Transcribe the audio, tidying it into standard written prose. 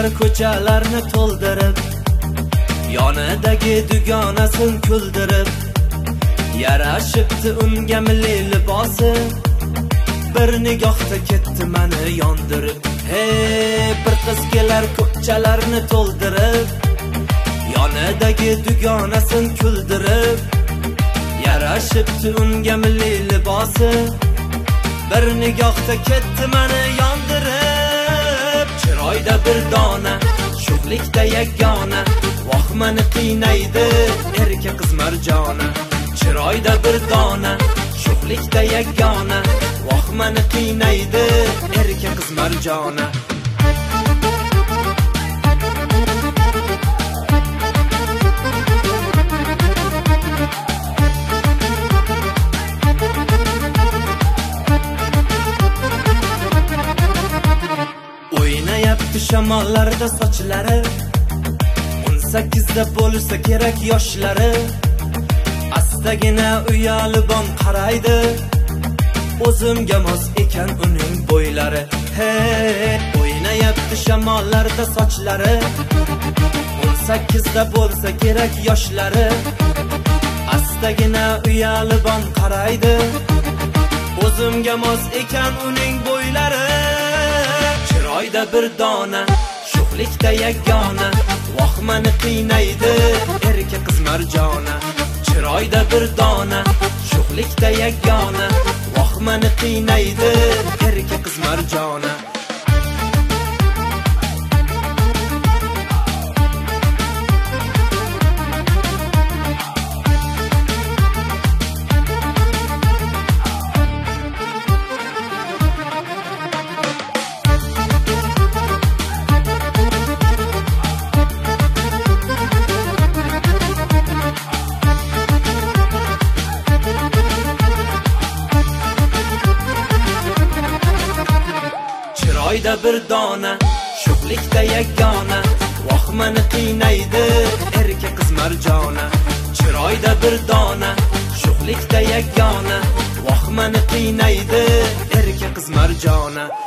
kelar ko'chalarni to'ldirib, yonidagi dugonasin kuldirib, yarashibdi unga milliy libosi, bir nigohda ketdi meni yondirib. Hey, bir qiz kelar ko'chalarni to'ldirib, yonidagi dugonasin kuldirib, yarashibdi unga milliy libosi, bir nigohda ketdi meni yondirib. Chiroyda bir dona, sho'xlikda yagona, voh meni qiynaydi erkak qiz marjona. Chiroyda bir dona, sho'xlikda yagona, voh meni qiynaydi erkak qiz marjona. O'ynayapti shamollarda sochlari, 18da bo'lsa kerak yoshlari. Astagina uyalibon qaraydi, o'zimga mos ekan uning bo'ylari. Hey, o'ynayapti shamollarda sochlari, 18da bo'lsa kerak yoshlari. Astagina uyalibon qaraydi, o'zimga mos ekan uning bo'ylari. Chiroyda bir dona, sho'xlikda yagona, voh meni qiynaydi erkak qiz marjona. Chiroyda bir dona, sho'xlikda yagona, voh meni qiynaydi erkak qiz marjona. Chiroyda bir dona, sho'xlikda yagona, voh meni qiynaydi erkak qiz marjona. Chiroyda bir dona, sho'xlikda yagona, voh meni qiynaydi erkak qiz marjona.